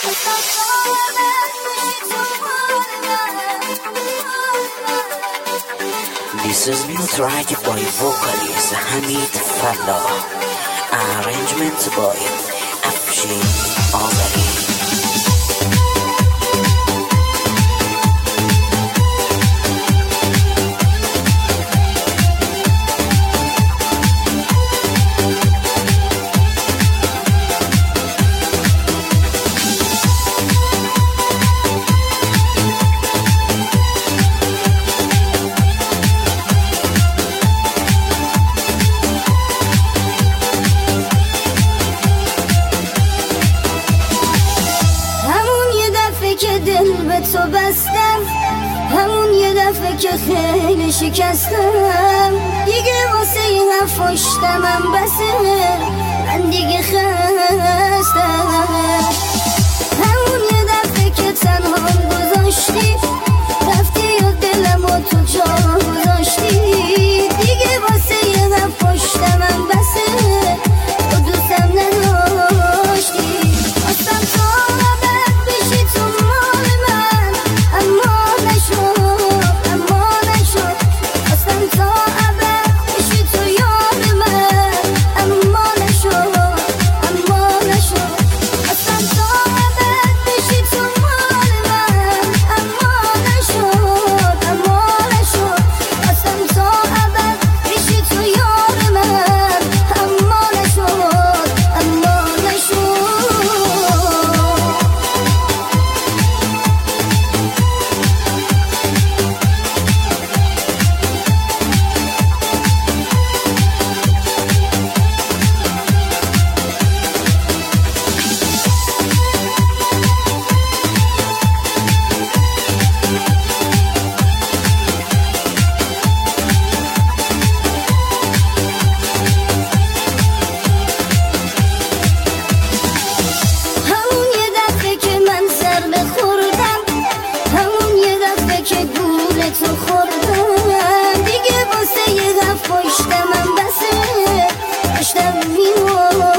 This is new track by vocalist Hamid Fallah, arrangement by Afshin Azari. دل به تو بستم، همون یه دفعه که خیلی شکستم، دیگه واسه این حرفاشتمم بسه، من دیگه خستم. همون یه دفعه که تنهام گذاشتی، رفتی و دلمو تو جا گذاشتی، دیگه واسه این حرفاشتمم بسه، تو دوستم نداشتی. خواستم تو تو خوردم، دیگه واسه یه غف پشتمم بسه، داشتم میمون